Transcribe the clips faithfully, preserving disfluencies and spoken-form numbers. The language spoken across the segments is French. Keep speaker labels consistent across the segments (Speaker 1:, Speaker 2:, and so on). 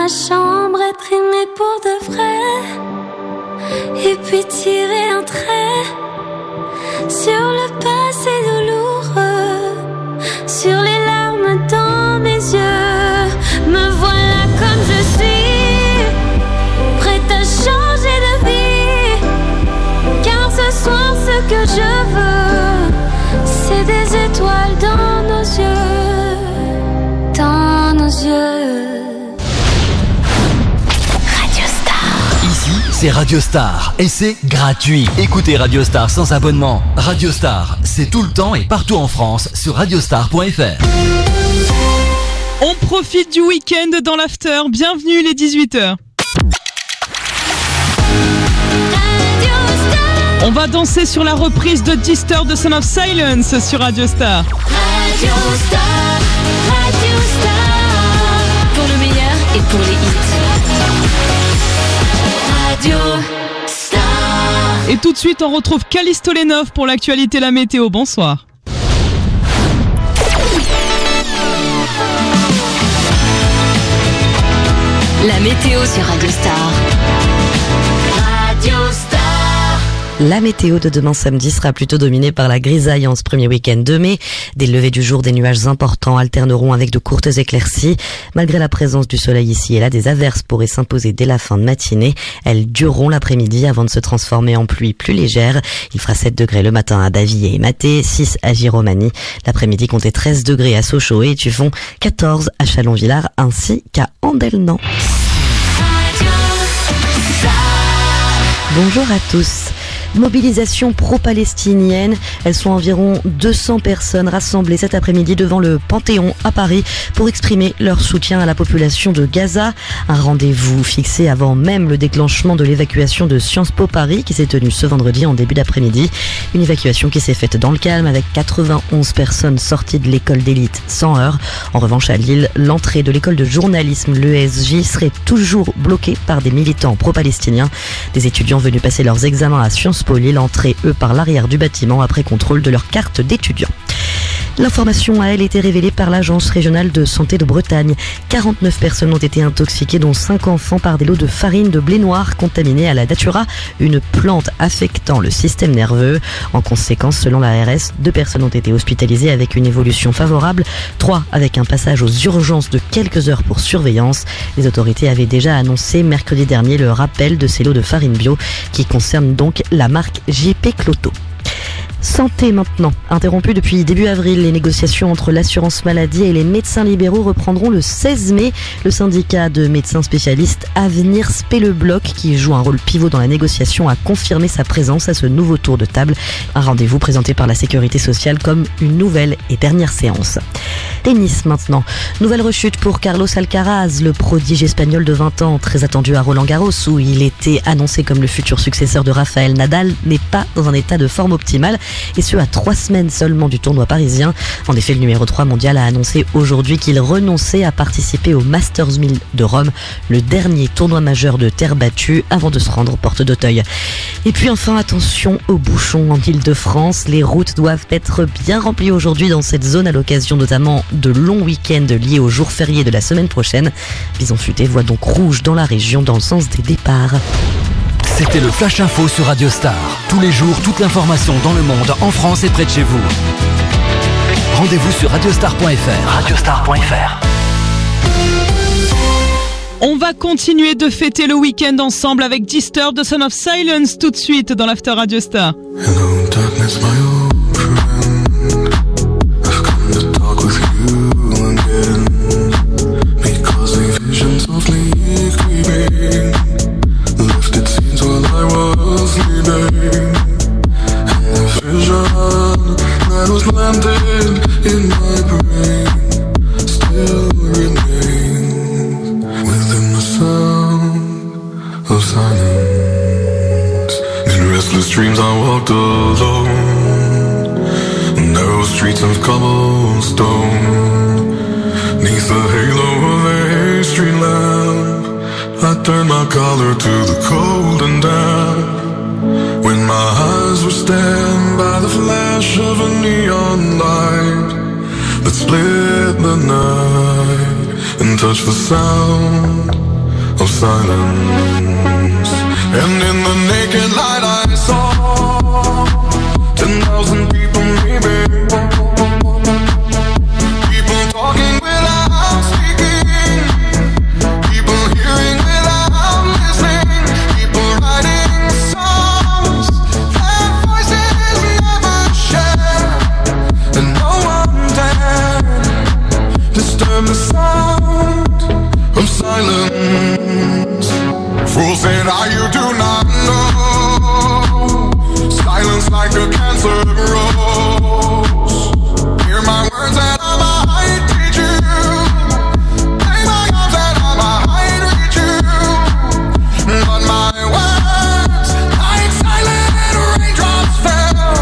Speaker 1: ma chambre, être aimé pour de vrai, et puis tirer un trait sur le passé douloureux, sur les larmes dans mes yeux. Me voilà comme je suis, prête à changer de vie, car ce soir ce que je veux, c'est des étoiles dans nos yeux, dans nos yeux. Radio Star.
Speaker 2: Ici, c'est Radio Star et c'est gratuit. Écoutez Radio Star sans abonnement. Radio Star, c'est tout le temps et partout en France sur radiostar point f r.
Speaker 3: On profite du week-end dans l'after. Bienvenue les dix-huit heures. On va danser sur la reprise de Disturbed, The Son of Silence sur Radio Star.
Speaker 1: Radio Star, Radio Star, pour le meilleur et pour les hits. Radio Star.
Speaker 3: Et tout de suite, on retrouve Callisto Lenov pour l'actualité, la météo. Bonsoir.
Speaker 1: La météo sur Radio Star. Radio Star.
Speaker 4: La météo de demain samedi sera plutôt dominée par la grisaille en ce premier week-end de mai. Dès le lever du jour, des nuages importants alterneront avec de courtes éclaircies. Malgré la présence du soleil ici et là, des averses pourraient s'imposer dès la fin de matinée. Elles dureront l'après-midi avant de se transformer en pluie plus légère. Il fera sept degrés le matin à Davy et Maté, six à Giromagny. L'après-midi, comptez treize degrés à Sochaux et Tuffon, quatorze à Chalon-Villars ainsi qu'à Andelnan. Bonjour à tous. Mobilisation pro-palestinienne. Elles sont environ deux cents personnes rassemblées cet après-midi devant le Panthéon à Paris pour exprimer leur soutien à la population de Gaza. Un rendez-vous fixé avant même le déclenchement de l'évacuation de Sciences Po Paris qui s'est tenue ce vendredi en début d'après-midi. Une évacuation qui s'est faite dans le calme avec quatre-vingt-onze personnes sorties de l'école d'élite sans heurts. En revanche, à Lille, l'entrée de l'école de journalisme, l'E S J, serait toujours bloquée par des militants pro-palestiniens. Des étudiants venus passer leurs examens à Sciences Po Lille entraient eux par l'arrière du bâtiment après contrôle de leur carte d'étudiant. L'information a elle été révélée par l'Agence régionale de santé de Bretagne. quarante-neuf personnes ont été intoxiquées, dont cinq enfants, par des lots de farine de blé noir contaminés à la datura, une plante affectant le système nerveux. En conséquence, selon l'A R S, deux personnes ont été hospitalisées avec une évolution favorable, trois avec un passage aux urgences de quelques heures pour surveillance. Les autorités avaient déjà annoncé mercredi dernier le rappel de ces lots de farine bio qui concernent donc la marque J P Cloto. Santé maintenant. Interrompues depuis début avril, les négociations entre l'assurance maladie et les médecins libéraux reprendront le seize mai. Le syndicat de médecins spécialistes Avenir Spé le Bloc, qui joue un rôle pivot dans la négociation, a confirmé sa présence à ce nouveau tour de table. Un rendez-vous présenté par la Sécurité sociale comme une nouvelle et dernière séance. Tennis maintenant. Nouvelle rechute pour Carlos Alcaraz, le prodige espagnol de vingt ans, très attendu à Roland-Garros où il était annoncé comme le futur successeur de Rafael Nadal, n'est pas dans un état de forme optimale. Et ce à trois semaines seulement du tournoi parisien. En effet, le numéro trois mondial a annoncé aujourd'hui qu'il renonçait à participer au Masters mille de Rome, le dernier tournoi majeur de terre battue, avant de se rendre aux portes d'Auteuil. Et puis enfin, attention aux bouchons en Île-de-France. Les routes doivent être bien remplies aujourd'hui dans cette zone à l'occasion notamment de longs week-ends liés aux jours fériés de la semaine prochaine. Bison Futé voit donc rouge dans la région dans le sens des départs.
Speaker 2: C'était le Flash Info sur Radio Star. Tous les jours, toute l'information dans le monde, en France et près de chez vous. Rendez-vous sur radiostar point f r. radiostar point f r.
Speaker 3: On va continuer de fêter le week-end ensemble avec Disturbed, The Son of Silence tout de suite dans l'After Radio Star.
Speaker 5: Hello, darkness, my old friend. I've come to talk with you again. Because the visions of me creeping lifted scenes while I was sleeping. And the vision that was planted in my brain still remains within the sound of silence. In restless dreams I walked alone, narrow streets of cobblestone. Neath the halo of a street lamp, I turned my collar to the cold and damp. When my eyes were stabbed by the flash of a neon light that split the night and touched the sound silence. And in the naked light I saw ten thousand people maybe, people talking without speaking, people hearing without listening, people writing songs their voices never share, and no one dared disturb the sound of silence. Fools said, ah, you do not know, silence like a cancer grows. Hear my words and I might teach you, play my arms and I might reach you, but my words like silent raindrops fell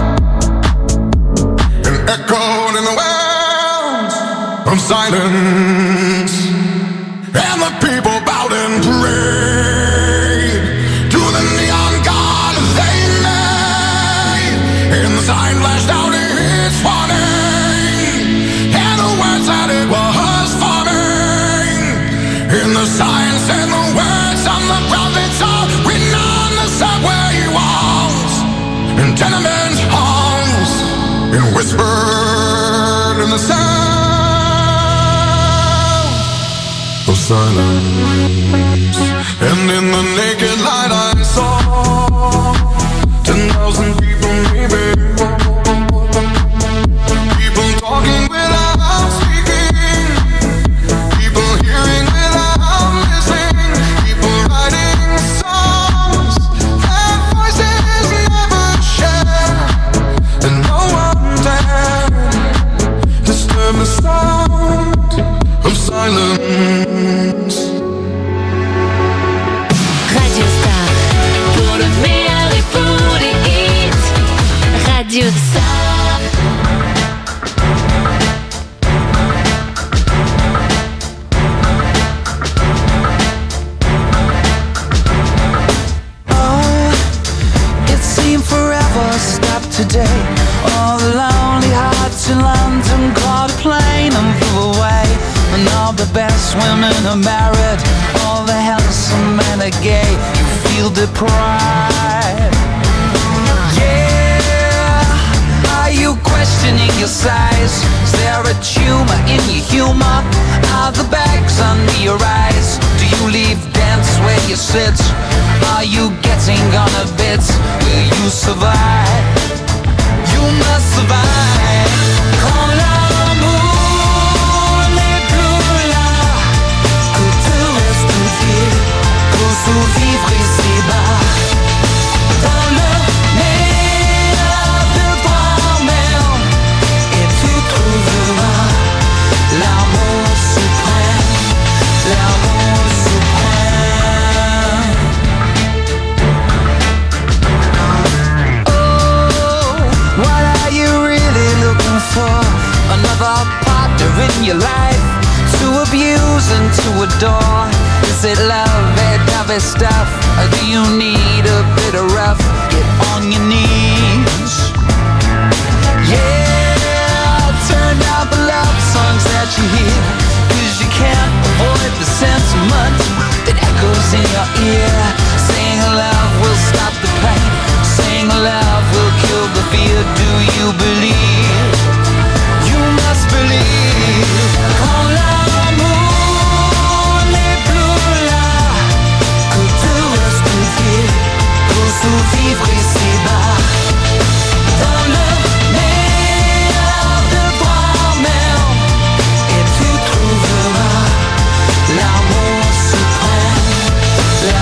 Speaker 5: and echoed in the wells of silence. And the people bowed and prayed to the neon god they made, and the sign flashed out its warning, and the words that it was forming, and the sign said the words of the prophets are written on the subway walls and tenement halls, and whispered in the sound of silence. And in the naked light I saw ten thousand people maybe, people talking without speaking, people hearing without listening, people writing songs their voices never share, and no one dared disturb the sound of silence.
Speaker 1: Radio Star, pour le meilleur et pour les hits. Radio Star.
Speaker 6: Oh, it seemed forever stopped today. All the lonely hearts in London caught a plane and flew away. And all the best women are married, all the handsome men are gay. You feel deprived. Yeah, are you questioning your size? Is there a tumor in your humor? Are the bags under your eyes? Do you leave dance where you sit? Are you getting on a bit? Will you survive? You must survive. Quand l'amour n'est plus là, que te reste-t-il pour survivre ici-bas? Dans le meilleur de toi-même, et tu trouveras l'amour suprême, l'amour suprême. Oh, what are you really looking for? Another partner in your life to abuse and to adore? Is it love, that dovey stuff? Or do you need a bit of rough? Get on your knees. Yeah, turn down the love songs that you hear, 'cause you can't avoid the sentiment that echoes in your ear. Saying love will stop the pain, saying love will kill the fear. Do you believe? You must believe. Quand l'amour n'est plus là, que te reste-t-il pour survivre ici-bas? Dans le meilleur de toi-même, et tu trouveras l'amour suprême,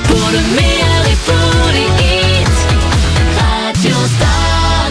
Speaker 1: Pour le meilleur et pour les hits, Radio Star.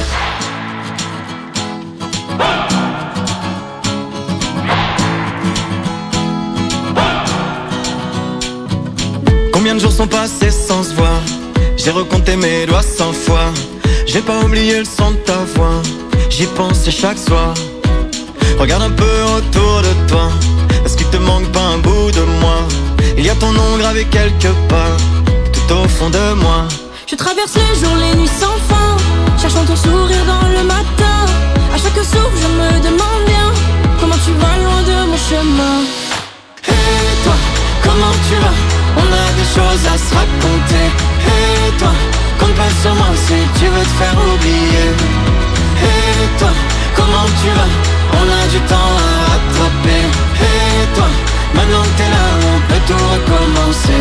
Speaker 7: Combien de jours sont passés sans se voir? J'ai recompté mes doigts cent fois. J'ai pas oublié le son de ta voix. J'y pensais chaque soir. Regarde un peu autour de toi. Est-ce qu'il te manque pas un bout de moi? Il y a ton nom gravé quelque part, tout au fond de moi.
Speaker 1: Je traverse les jours, les nuits sans fin, cherchant ton sourire dans le matin. À chaque souffle, je me demande bien comment tu vas loin de mon chemin.
Speaker 7: Et toi, comment tu vas? On a des choses à se raconter. Et toi, compte pas sur moi si tu veux te faire oublier. Et toi, comment tu vas? On a du temps à rattraper. Et toi, maintenant que t'es là, on peut tout recommencer.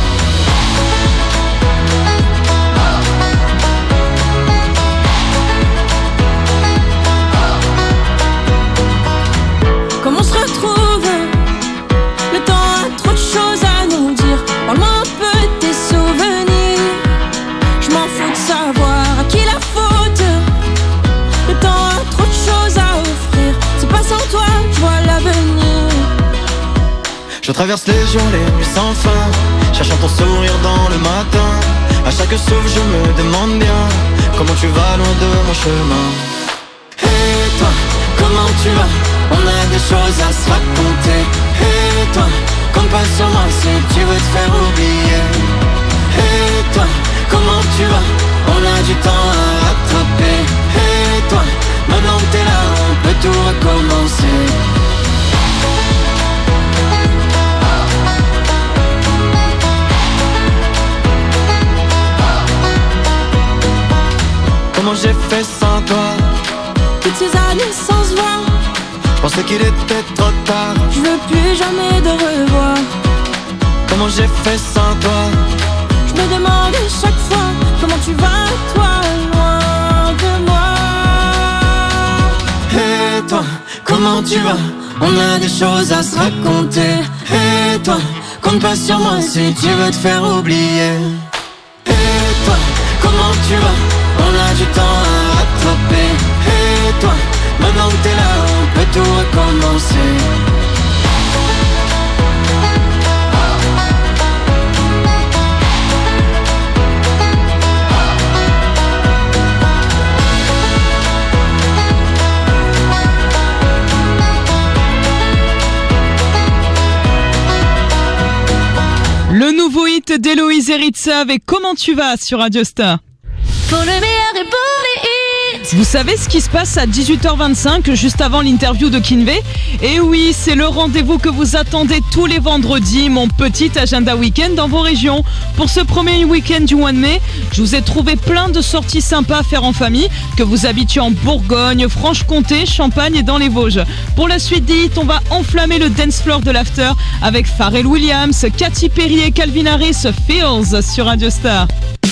Speaker 1: Comment on se retrouve? Le temps a trop de choses à nous dire. Parle-moi un peu de tes souvenirs. Je m'en fous de savoir à qui la faute. Le temps a trop de choses à offrir. C'est pas sans toi, je vois l'avenir.
Speaker 7: Je traverse les jours, les nuits sans fin, cherchant ton sourire dans le matin. À chaque souffle, je me demande bien comment tu vas loin de mon chemin. Et toi, comment tu vas? On a des choses à se raconter. Et toi, compte pas sur moi si tu veux te faire oublier. Et toi, comment tu vas? On a du temps à rattraper. Et toi, maintenant que t'es là, on peut tout recommencer. Comment j'ai fait sans toi?
Speaker 1: Toutes ces années sans se voir,
Speaker 7: je pensais qu'il était trop tard.
Speaker 1: je veux plus jamais de revoir.
Speaker 7: Comment j'ai fait sans toi?
Speaker 1: Je me demande chaque fois comment tu vas, toi, loin de moi.
Speaker 7: Et toi, comment tu vas? On a des choses à se raconter. Et toi, compte pas sur moi si tu veux te faire oublier. Et toi, comment tu vas? On a du temps à rattraper. Et toi, maintenant que t'es là, on peut tout recommencer.
Speaker 3: Le nouveau hit d'Héloïse et Ritza avec Comment tu vas sur Radio Star.
Speaker 1: Pour le meilleur et pour les hits.
Speaker 3: Vous savez ce qui se passe à dix-huit heures vingt-cinq, juste avant l'interview de Kinvey? Et oui, c'est le rendez-vous que vous attendez tous les vendredis, mon petit agenda week-end dans vos régions. Pour ce premier week-end du mois de mai, je vous ai trouvé plein de sorties sympas à faire en famille, que vous habitiez en Bourgogne, Franche-Comté, Champagne et dans les Vosges. Pour la suite des hits, on va enflammer le dance floor de l'after avec Pharrell Williams, Katy Perry et Calvin Harris, Feels sur Radio Star.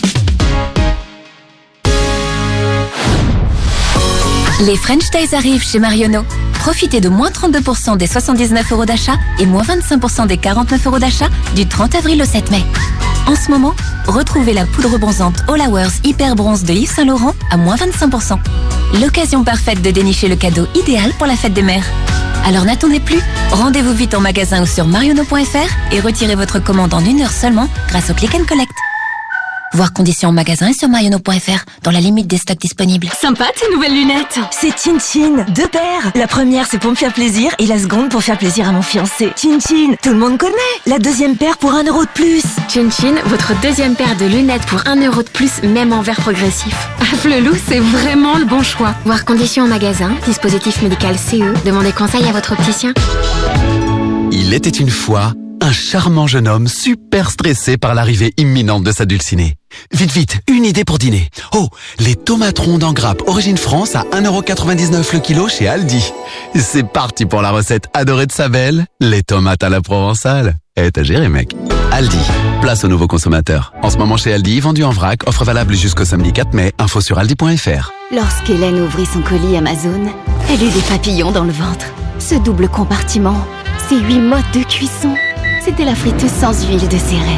Speaker 8: Les French Days arrivent chez Marionneau. Profitez de moins trente-deux pour cent des soixante-dix-neuf euros d'achat et moins vingt-cinq pour cent des quarante-neuf euros d'achat du trente avril au sept mai. En ce moment, retrouvez la poudre bronzante All Hours Hyper Bronze de Yves Saint Laurent à moins vingt-cinq pour cent. L'occasion parfaite de dénicher le cadeau idéal pour la fête des mères. Alors n'attendez plus, rendez-vous vite en magasin ou sur marionneau point f r et retirez votre commande en une heure seulement grâce au Click and Collect. Voir conditions en magasin et sur marionneau point f r, dans la limite des stocks disponibles.
Speaker 9: Sympa tes nouvelles lunettes.
Speaker 10: C'est Chin Chin, deux paires. La première c'est pour me faire plaisir et la seconde pour faire plaisir à mon fiancé. Chin Chin, tout le monde connaît. La deuxième paire pour un euro de plus.
Speaker 9: Chin Chin, votre deuxième paire de lunettes pour un euro de plus, même en verre progressif. Ah, Flelou, c'est vraiment le bon choix. Voir conditions en magasin, dispositif médical C E, demandez conseil à votre opticien.
Speaker 11: Il était une fois un charmant jeune homme super stressé par l'arrivée imminente de sa dulcinée. Vite, vite, une idée pour dîner. Oh, les tomates rondes en grappe origine France à un euro quatre-vingt-dix-neuf le kilo chez Aldi. C'est parti pour la recette adorée de sa belle, les tomates à la provençale. Eh, t'as géré, mec. Aldi, place aux nouveaux consommateurs. En ce moment chez Aldi, vendu en vrac, offre valable jusqu'au samedi quatre mai, info sur aldi point f r.
Speaker 12: Lorsqu'Hélène ouvrit son colis Amazon, elle eut des papillons dans le ventre. Ce double compartiment, ces huit modes de cuisson, c'était la friteuse sans huile de ses rêves.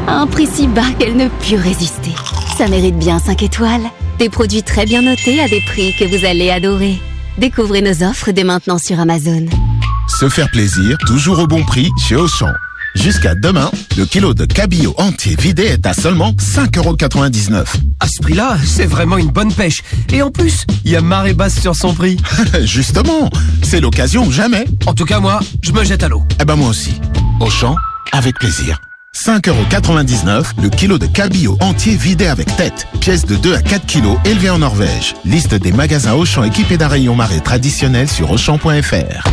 Speaker 12: à un prix si bas qu'elle ne put résister. Ça mérite bien cinq étoiles. Des produits très bien notés à des prix que vous allez adorer. Découvrez nos offres dès maintenant sur Amazon.
Speaker 13: Se faire plaisir, toujours au bon prix chez Auchan. Jusqu'à demain, le kilo de cabillaud entier vidé est à seulement cinq euros quatre-vingt-dix-neuf.
Speaker 14: À ce prix-là, c'est vraiment une bonne pêche. Et en plus, il y a marée basse sur son prix.
Speaker 13: Justement, c'est l'occasion ou jamais.
Speaker 14: En tout cas, moi, je me jette à l'eau.
Speaker 13: Eh ben moi aussi. Auchan, avec plaisir. cinq euros quatre-vingt-dix-neuf, le kilo de cabillaud entier vidé avec tête. Pièce de deux à quatre kilos élevée en Norvège. Liste des magasins Auchan équipés d'un rayon marée traditionnel sur auchan point f r.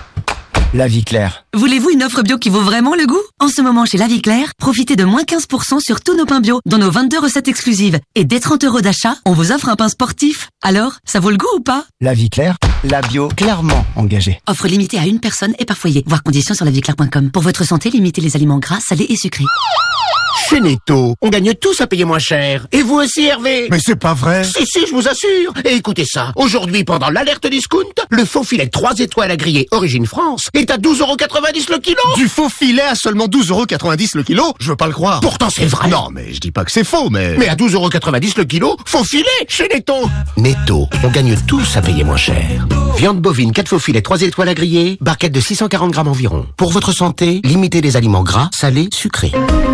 Speaker 15: La Vie Claire.
Speaker 16: Voulez-vous une offre bio qui vaut vraiment le goût? En ce moment, chez La Vie Claire, profitez de moins quinze pour cent sur tous nos pains bio, dans nos vingt-deux recettes exclusives. Et dès trente euros d'achat, on vous offre un pain sportif. Alors, ça vaut le goût ou pas?
Speaker 15: La Vie Claire, la bio clairement engagée.
Speaker 16: Offre limitée à une personne et par foyer. Voir conditions sur la vie claire point com. Pour votre santé, limitez les aliments gras, salés et sucrés.
Speaker 17: Chez Netto, on gagne tous à payer moins cher. Et vous aussi, Hervé?
Speaker 13: Mais c'est pas vrai.
Speaker 17: Si, si, je vous assure. Et écoutez ça. Aujourd'hui, pendant l'alerte discount, le faux filet trois étoiles à griller Origine France est à douze euros quatre-vingt-dix le kilo.
Speaker 13: Du faux filet à seulement douze euros quatre-vingt-dix le kilo? Je veux pas le croire.
Speaker 17: Pourtant, c'est vrai.
Speaker 13: Non, mais je dis pas que c'est faux, mais...
Speaker 17: Mais à douze euros quatre-vingt-dix le kilo, faux filet chez Netto. Netto, on gagne tous à payer moins cher. Viande bovine, quatre faux filets, trois étoiles à griller, barquette de six cent quarante grammes environ. Pour votre santé, limitez les aliments gras, salés, sucrés.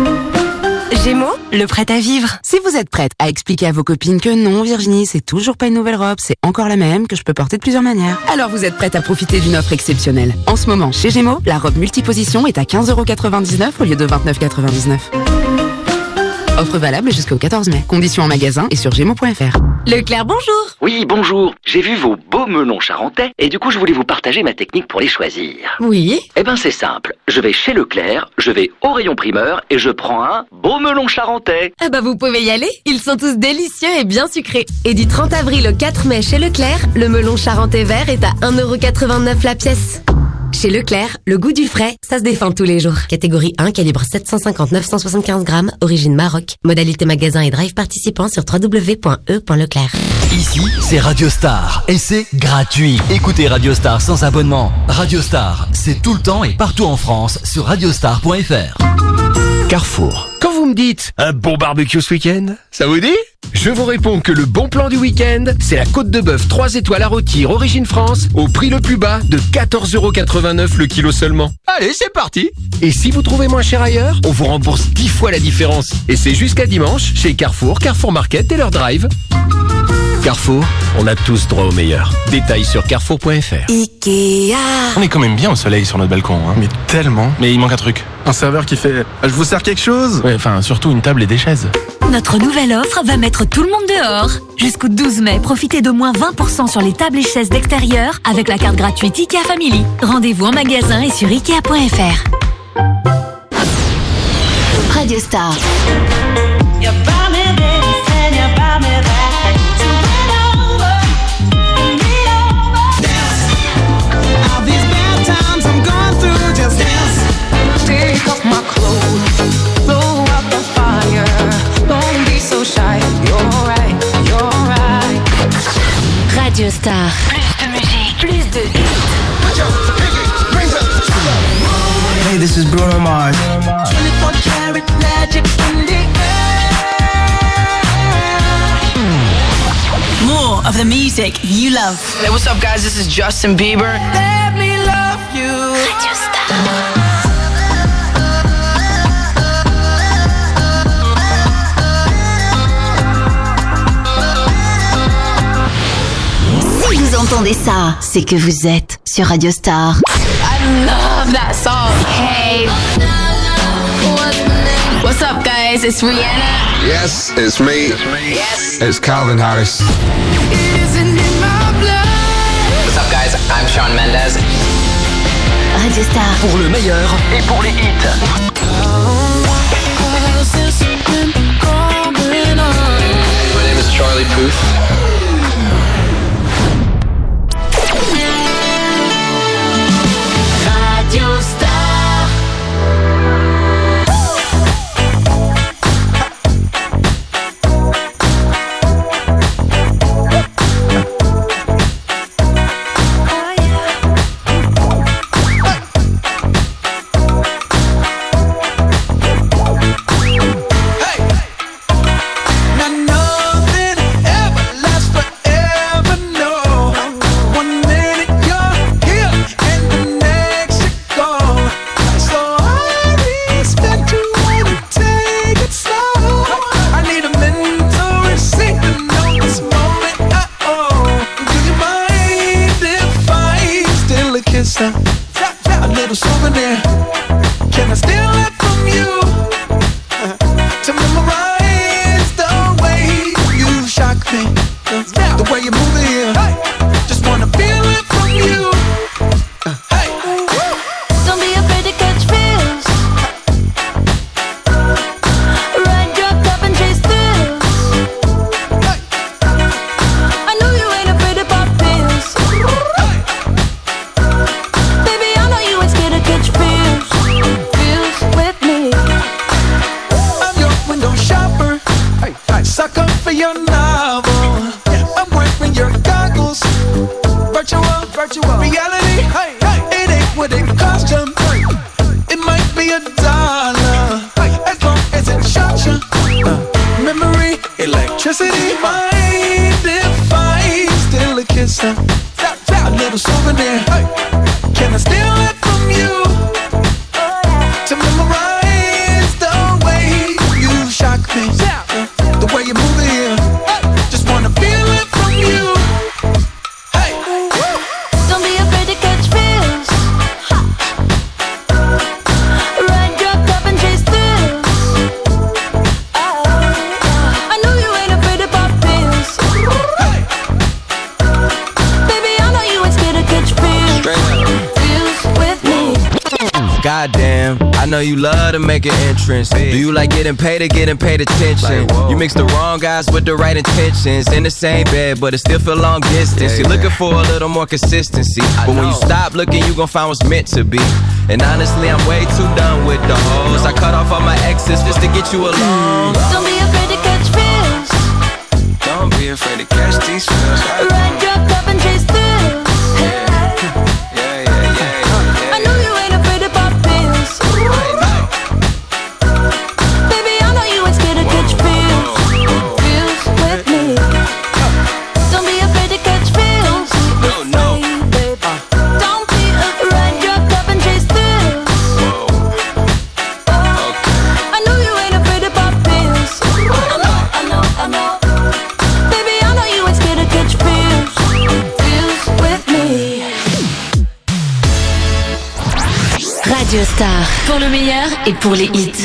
Speaker 18: Gémeaux, le prêt à vivre. Si vous êtes prête à expliquer à vos copines que non, Virginie, c'est toujours pas une nouvelle robe, c'est encore la même, que je peux porter de plusieurs manières, alors vous êtes prête à profiter d'une offre exceptionnelle. En ce moment, chez Gémeaux, la robe multiposition est à quinze euros quatre-vingt-dix-neuf au lieu de vingt-neuf euros quatre-vingt-dix-neuf. Offre valable jusqu'au quatorze mai. Conditions en magasin et sur gémeaux point f r.
Speaker 19: Leclerc, bonjour.
Speaker 20: Oui, bonjour. J'ai vu vos beaux melons charentais et du coup, je voulais vous partager ma technique pour les choisir.
Speaker 19: Oui.
Speaker 20: Eh ben, c'est simple. Je vais chez Leclerc, je vais au rayon primeur et je prends un beau melon charentais.
Speaker 19: Eh ben, vous pouvez y aller. Ils sont tous délicieux et bien sucrés. Et du trente avril au quatre mai chez Leclerc, le melon charentais vert est à un euro quatre-vingt-neuf la pièce. Chez Leclerc, le goût du frais, ça se défend tous les jours. Catégorie un, calibre sept cent cinquante neuf cent soixante-quinze grammes, origine Maroc. Modalité magasin et drive participant sur w w w point e point leclerc.
Speaker 2: Ici, c'est Radio Star et c'est gratuit. Écoutez Radio Star sans abonnement. Radio Star, c'est tout le temps et partout en France sur radiostar point f r.
Speaker 14: Carrefour. Quand vous me dites un bon barbecue ce week-end, ça vous dit? Je vous réponds que le bon plan du week-end, c'est la côte de bœuf trois étoiles à rôtir Origine France au prix le plus bas de quatorze euros quatre-vingt-neuf le kilo seulement. Allez, c'est parti. Et si vous trouvez moins cher ailleurs, on vous rembourse dix fois la différence. Et c'est jusqu'à dimanche chez Carrefour, Carrefour Market et leur drive. Carrefour, on a tous droit au meilleur. Détails sur carrefour point f r.
Speaker 21: Ikea.
Speaker 22: On est quand même bien au soleil sur notre balcon, hein.
Speaker 21: Mais tellement.
Speaker 22: Mais il manque un truc.
Speaker 21: Un serveur qui fait « Je vous sers quelque chose ?»
Speaker 22: Ouais, enfin, surtout une table et des chaises.
Speaker 8: Notre nouvelle offre va mettre tout le monde dehors. Jusqu'au douze mai, profitez de moins vingt pour cent sur les tables et chaises d'extérieur avec la carte gratuite Ikea Family. Rendez-vous en magasin et sur ikea point f r.
Speaker 12: Radio Star. Radio Star.
Speaker 8: Plus de musique, plus de hits.
Speaker 23: Hey, this is Bruno Mars.
Speaker 6: twenty-four karat magic in the air.
Speaker 24: More of the music you love.
Speaker 25: Hey, what's up, guys? This is Justin Bieber.
Speaker 6: Let me love you.
Speaker 8: Radio Star.
Speaker 12: Si vous entendez ça, c'est que vous êtes sur Radio Star.
Speaker 25: I love that song. Hey. What's up, guys? It's Rihanna.
Speaker 26: Yes, it's me.
Speaker 25: Yes.
Speaker 26: It's Calvin Harris.
Speaker 25: What's up, guys? I'm Shawn Mendes.
Speaker 12: Radio Star.
Speaker 2: Pour le meilleur et pour les hits.
Speaker 25: My name is Charlie Puth.
Speaker 6: Radio Star. virtual reality. Hey, hey, it ain't what it cost you. It might be a dollar, as long as it shot you. Uh, memory, electricity, mind if I steal a kiss? Uh, a little souvenir. Hey, can I steal it from you? To memorize the way you shock me, uh, the way you move it here. Just wanna feel it from you. Hey,
Speaker 1: don't be afraid to catch feels. Ride your cup and chase thrills. Oh, I know you ain't afraid to pop pills. Hey, baby, I know you ain't scared to catch feels. Feels with me.
Speaker 3: Goddamn, I know you love to make an entrance. Do you like getting paid or getting paid attention? You mix the wrong guys with the right intentions. In the same bed, but it still feel long distance. You're looking for a little more consistency, but when you stop looking, you gon' find what's meant to be. And honestly, I'm way too done with the hoes. I cut off all my exes just to get you along.
Speaker 1: Don't be afraid to catch feels.
Speaker 3: Don't be afraid to catch these feels.
Speaker 1: Ride your cup and chase thrills. I know you ain't afraid to pop pills. Baby, I know you ain't scared to catch feels. Feels with me. Don't be afraid to catch feels. No, no. Don't be afraid. Ride your cup and chase thrills. I know you ain't afraid to pop pills. I know, I know, I know. Baby, I know you ain't scared to catch feels. Feels with me.
Speaker 8: Radio Star, pour le meilleur et pour les hits.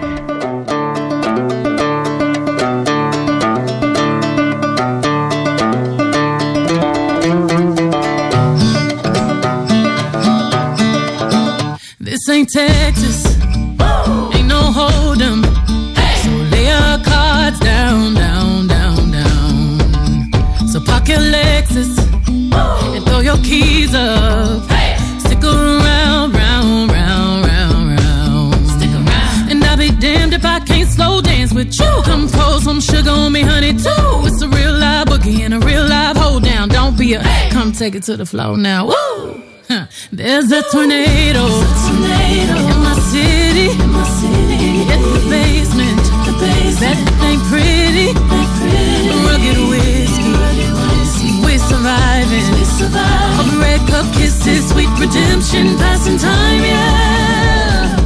Speaker 4: This ain't Texas, ain't no hold'em. So lay your cards down, down, down, down. So park your Lexus and throw your keys up. Stick around, round, round, round, round. Stick around. And I'll be damned if I can't slow dance with you. Come pour some sugar on me, honey, too. It's a real live boogie and a real live hold down. Don't be a, come take it to the floor now. Woo! Huh. There's a tornado, a tornado in my city, in my city. Hit the basement, the basement. That ain't pretty, ain't pretty. Rugged whiskey, rugged whiskey. We surviving, we surviving. All the red cup kisses, sweet redemption, passing time, yeah.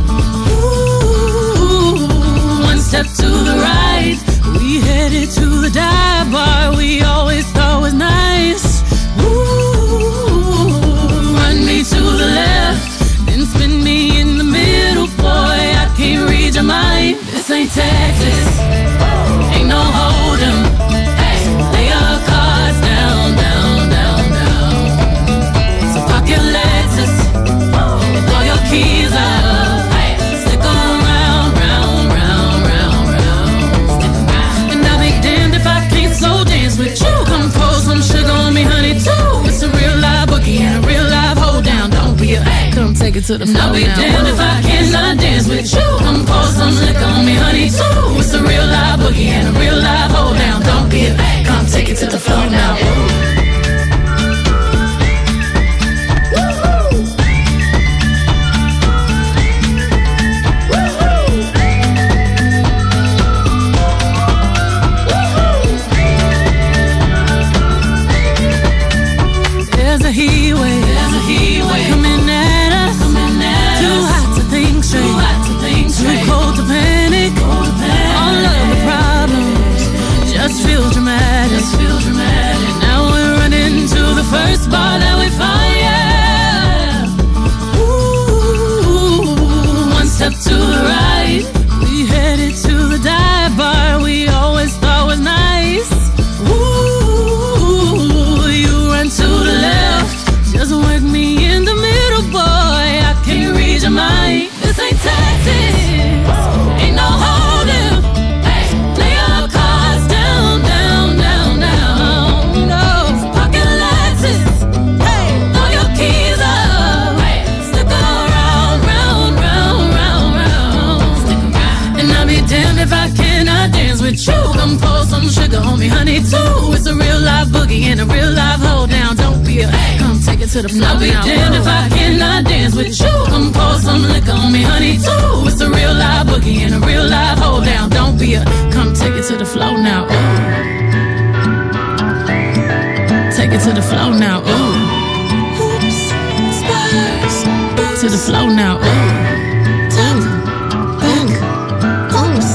Speaker 4: Ooh, one step to the right, we headed to the dive bar we always thought was nice. Run me to the left, then spin me in the middle, boy, I can't read your mind. This ain't Texas, ain't no hold'em. Lay your cards down, down, down, down. So park your Lexus and throw your keys up. Stick around, round, round, round, round. And I'll be damned if I can't slow dance with you. Come pour some sugar on me, honey, too. It's a real live boogie and a real live hold down. Don't be a, come take it to the floor. I'll be damned if I cannot dance with you. Come pour some liquor on me, honey, too. It's a real live boogie and a real live hold down. Don't be a, come take it to the floor now. There's a heat wave, there's a heat wave coming at us, coming at us. Too hot to think straight. with you. Come pour some sugar on me, honey, too. It's a real live boogie and a real live hold down. Don't be a, come take it to the floor. I'll be damned if I cannot dance with you. Come pour some liquor on me, honey, too. It's a real live boogie and a real live hold down. Don't be a, come take it to the floor now. Ooh. Take it to the floor now. Ooh. Oops, spurs. To the floor now. Ooh. Top, back, oops.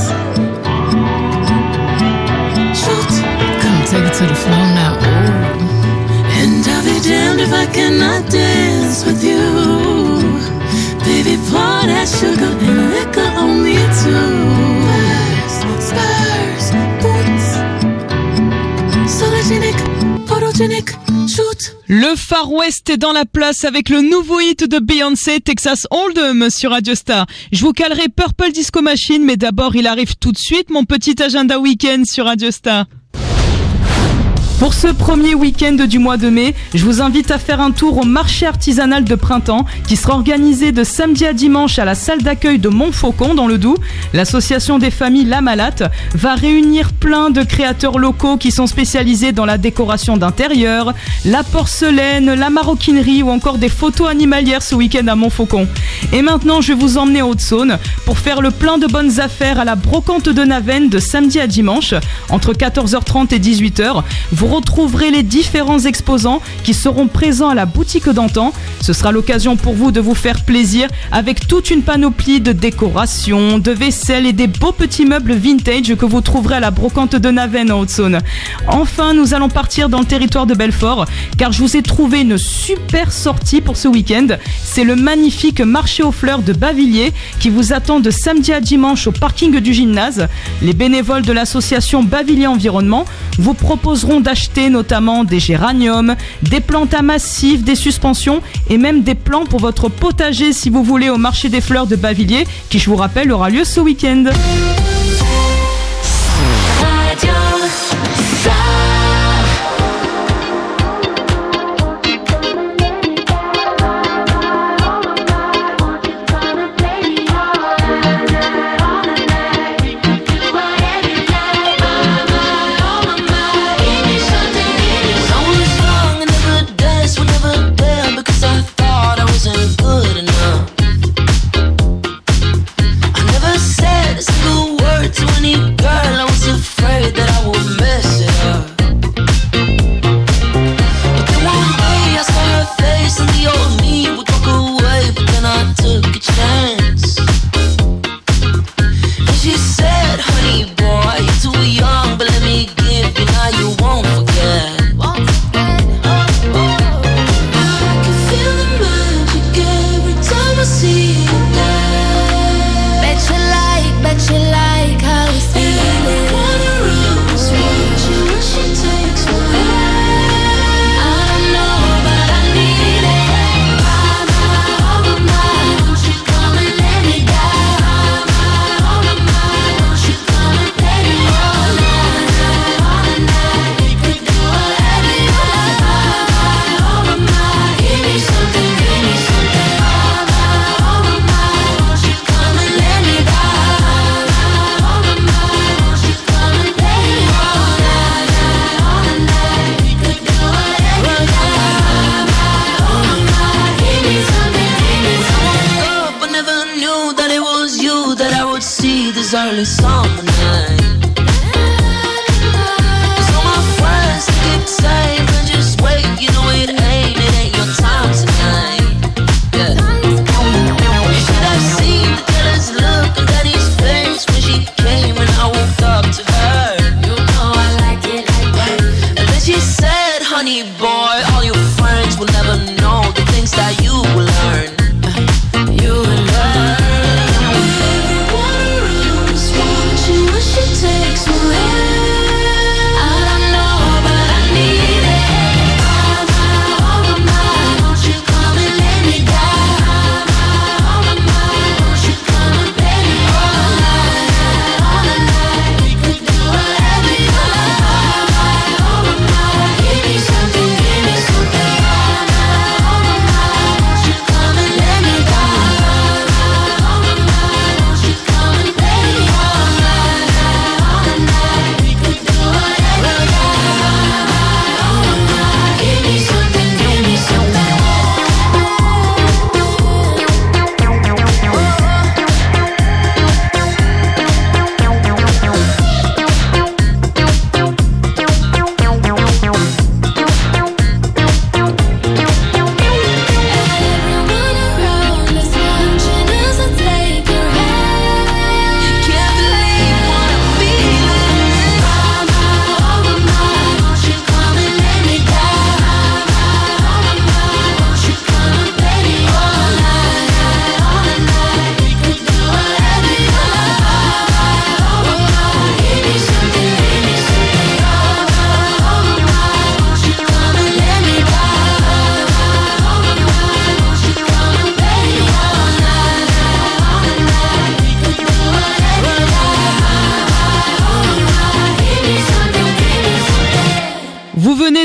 Speaker 4: Shoot. Come take it to the floor now. Ooh. And I'll be damned if I cannot dance with you. Baby, pour that sugar and liquor on me too. Spurs, spurs, boots. Sologenic, photogenic, shoot.
Speaker 5: Le Far West est dans la place avec le nouveau hit de Beyoncé, Texas Hold'em sur Radio Star. Je vous calerai Purple Disco Machine, mais d'abord il arrive tout de suite mon petit agenda week-end sur Radio Star. Pour ce premier week-end du mois de mai, je vous invite à faire un tour au marché artisanal de printemps qui sera organisé de samedi à dimanche à la salle d'accueil de Montfaucon dans le Doubs. L'association des familles La Malate va réunir plein de créateurs locaux qui sont spécialisés dans la décoration d'intérieur, la porcelaine, la maroquinerie ou encore des photos animalières ce week-end à Montfaucon. Et maintenant, je vais vous emmener en Haute-Saône pour faire le plein de bonnes affaires à la brocante de Naven de samedi à dimanche entre quatorze heures trente et dix-huit heures. Vous retrouverez les différents exposants qui seront présents à la boutique d'antan. Ce sera l'occasion pour vous de vous faire plaisir avec toute une panoplie de décorations, de vaisselle et des beaux petits meubles vintage que vous trouverez à la brocante de Naven en Haute-Saône. Enfin, nous allons partir dans le territoire de Belfort car je vous ai trouvé une super sortie pour ce week-end. C'est le magnifique marché aux fleurs de Bavilliers qui vous attend de samedi à dimanche au parking du gymnase. Les bénévoles de l'association Bavilliers Environnement vous proposeront d'acheter notamment des géraniums, des plantes à massifs, des suspensions et même des plants pour votre potager si vous voulez au marché des fleurs de Bavilliers qui, je vous rappelle, aura lieu ce week-end.
Speaker 6: early summer night. Cause all my friends keep saying, but just wait, you know it ain't, it ain't your time tonight. Yeah. You should have seen the jealous look on Daddy's face when she came and I woke up to her. You know I like it like that. And then she said, honey boy, all your friends will never know the things that you will learn. You will learn. Takes me I don't know, but I need it.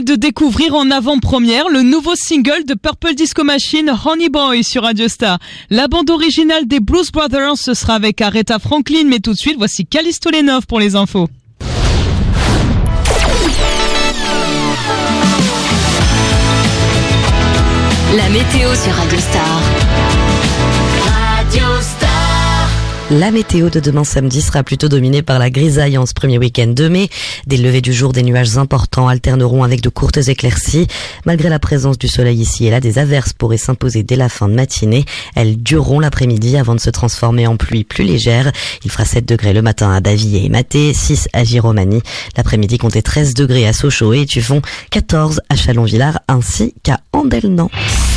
Speaker 5: de découvrir en avant-première le nouveau single de Purple Disco Machine, Honey Boy, sur Radio Star. La bande originale des Blues Brothers, ce sera avec Aretha Franklin, mais tout de suite, voici Callisto Lenov pour les infos.
Speaker 7: La météo sur Radio Star. Radio Star. La météo de demain samedi sera plutôt dominée par la grisaille en ce premier week-end de mai. Dès le lever du jour, des nuages importants alterneront avec de courtes éclaircies. Malgré la présence du soleil ici et là, des averses pourraient s'imposer dès la fin de matinée. Elles dureront l'après-midi avant de se transformer en pluie plus légère. Il fera sept degrés le matin à Davy et Maté, six à Giromagny. L'après-midi comptez treize degrés à Sochaux et Tuffon, quatorze à Chalon-Villars ainsi qu'à Andelnan.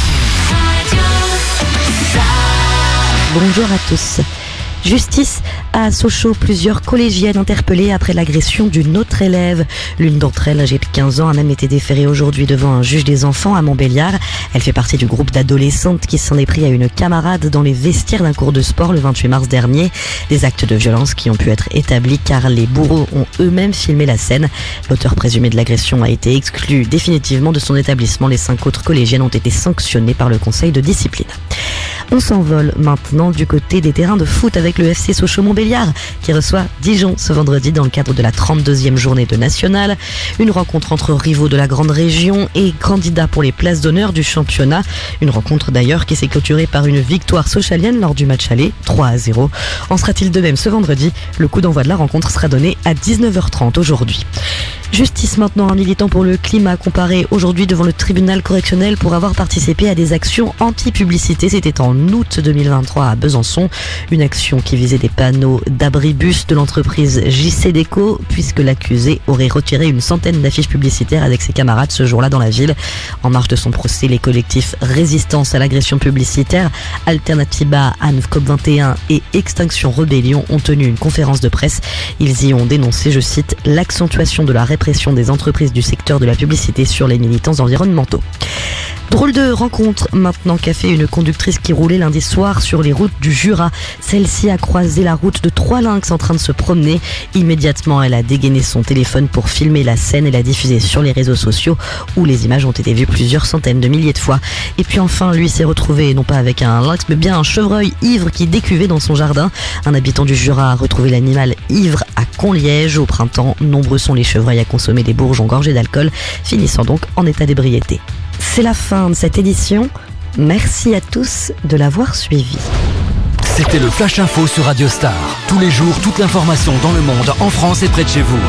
Speaker 7: Bonjour à tous. Justice à Sochaux, plusieurs collégiennes interpellées après l'agression d'une autre élève. L'une d'entre elles, âgée de quinze ans, a même été déférée aujourd'hui devant un juge des enfants à Montbéliard. Elle fait partie du groupe d'adolescentes qui s'en est pris à une camarade dans les vestiaires d'un cours de sport le vingt-huit mars dernier. Des actes de violence qui ont pu être établis car les bourreaux ont eux-mêmes filmé la scène. L'auteur présumé de l'agression a été exclu définitivement de son établissement. Les cinq autres collégiennes ont été sanctionnées par le conseil de discipline. On s'envole maintenant du côté des terrains de foot avec le F C Sochaux-Montbéliard qui reçoit Dijon ce vendredi dans le cadre de la trente-deuxième journée de National. Une rencontre entre rivaux de la grande région et candidats pour les places d'honneur du championnat. Une rencontre d'ailleurs qui s'est clôturée par une victoire sochalienne lors du match aller, trois à zéro. En sera-t-il de même ce vendredi? Le coup d'envoi de la rencontre sera donné à dix-neuf heures trente aujourd'hui. Justice maintenant, un militant pour le climat comparé aujourd'hui devant le tribunal correctionnel pour avoir participé à des actions anti-publicité. C'était en août deux mille vingt-trois à Besançon. Une action qui visait des panneaux d'abribus de l'entreprise J C Déco puisque l'accusé aurait retiré une centaine d'affiches publicitaires avec ses camarades ce jour-là dans la ville. En marge de son procès, les collectifs Résistance à l'agression publicitaire, Alternativa, Anne COP vingt et un et Extinction Rebellion ont tenu une conférence de presse. Ils y ont dénoncé, je cite, l'accentuation de la répression des entreprises du secteur de la publicité sur les militants environnementaux. Drôle de rencontre maintenant qu'a fait une conductrice qui roulait lundi soir sur les routes du Jura. Celle-ci a croisé la route de trois lynx en train de se promener. Immédiatement, elle a dégainé son téléphone pour filmer la scène et la diffuser sur les réseaux sociaux où les images ont été vues plusieurs centaines de milliers de fois. Et puis enfin, lui s'est retrouvé non pas avec un lynx mais bien un chevreuil ivre qui décuvait dans son jardin. Un habitant du Jura a retrouvé l'animal ivre à Conliège. Au printemps, nombreux sont les chevreuils à consommer des bourgeons gorgés d'alcool, finissant donc en état d'ébriété. C'est la fin de cette édition. Merci à tous de l'avoir suivi.
Speaker 2: C'était le Flash Info sur Radio Star. Tous les jours, toute l'information dans le monde, en France et près de chez vous.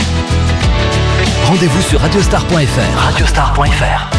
Speaker 2: Rendez-vous sur radiostar point f r. radiostar point f r.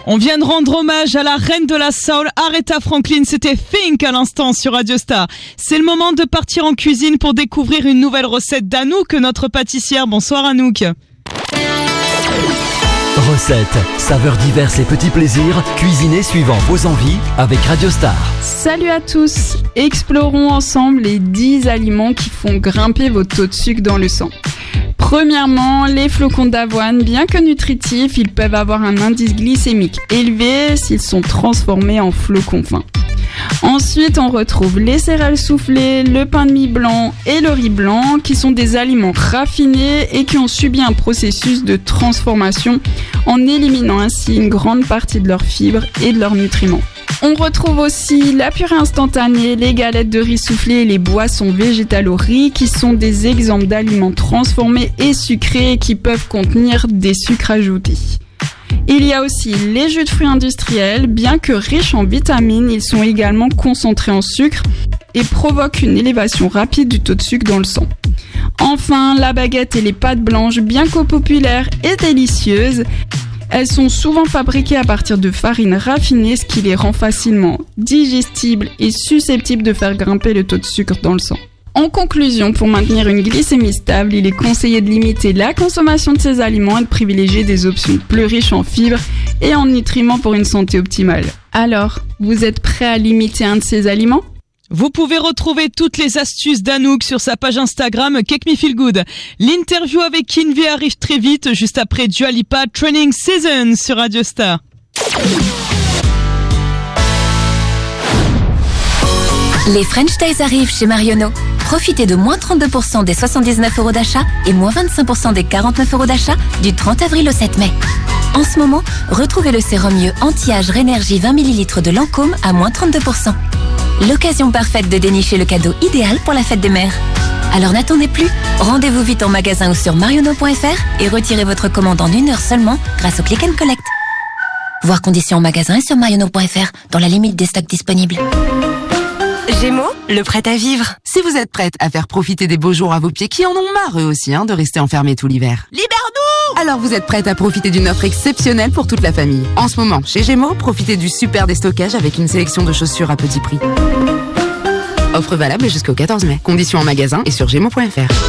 Speaker 5: On vient de rendre hommage à la reine de la soul, Aretha Franklin. C'était Think à l'instant sur Radio Star. C'est le moment de partir en cuisine pour découvrir une nouvelle recette d'Anouk, notre pâtissière. Bonsoir Anouk.
Speaker 2: Recettes, saveurs diverses et petits plaisirs, cuisinés suivant vos envies avec Radio Star.
Speaker 9: Salut à tous. Explorons ensemble les dix aliments qui font grimper vos taux de sucre dans le sang. Premièrement, les flocons d'avoine, bien que nutritifs, ils peuvent avoir un indice glycémique élevé s'ils sont transformés en flocons fins. Ensuite, on retrouve les céréales soufflées, le pain de mie blanc et le riz blanc, qui sont des aliments raffinés et qui ont subi un processus de transformation en éliminant ainsi une grande partie de leurs fibres et de leurs nutriments. On retrouve aussi la purée instantanée, les galettes de riz soufflé et les boissons végétales au riz qui sont des exemples d'aliments transformés et sucrés qui peuvent contenir des sucres ajoutés. Il y a aussi les jus de fruits industriels, bien que riches en vitamines, ils sont également concentrés en sucre et provoquent une élévation rapide du taux de sucre dans le sang. Enfin, la baguette et les pâtes blanches, bien que populaires et délicieuses, elles sont souvent fabriquées à partir de farines raffinées, ce qui les rend facilement digestibles et susceptibles de faire grimper le taux de sucre dans le sang. En conclusion, pour maintenir une glycémie stable, il est conseillé de limiter la consommation de ces aliments et de privilégier des options plus riches en fibres et en nutriments pour une santé optimale. Alors, vous êtes prêts à limiter un de ces aliments ?
Speaker 5: Vous pouvez retrouver toutes les astuces d'Anouk sur sa page Instagram Cake Me Feel Good. L'interview avec Kinvey arrive très vite, juste après Dua Lipa Training Season sur Radio Star.
Speaker 8: Les French Days arrivent chez Marionneau. Profitez de moins trente-deux pour cent des soixante-dix-neuf euros d'achat et moins vingt-cinq pour cent des quarante-neuf euros d'achat du trente avril au sept mai. En ce moment, retrouvez le sérum mieux anti-âge Rénergie vingt millilitres de Lancôme à moins trente-deux pour cent. L'occasion parfaite de dénicher le cadeau idéal pour la fête des mères. Alors n'attendez plus, rendez-vous vite en magasin ou sur marionneau point f r et retirez votre commande en une heure seulement grâce au Click and Collect. Voir conditions en magasin et sur marionneau point f r dans la limite des stocks disponibles.
Speaker 18: Gémeaux, le prêt à vivre. Si vous êtes prête à faire profiter des beaux jours à vos pieds qui en ont marre eux aussi hein, de rester enfermés tout l'hiver.
Speaker 10: Libère-nous!
Speaker 18: Alors vous êtes prête à profiter d'une offre exceptionnelle pour toute la famille. En ce moment, chez Gémeaux, profitez du super déstockage avec une sélection de chaussures à petit prix. Offre valable jusqu'au quatorze mai. Conditions en magasin et sur gémeaux point f r.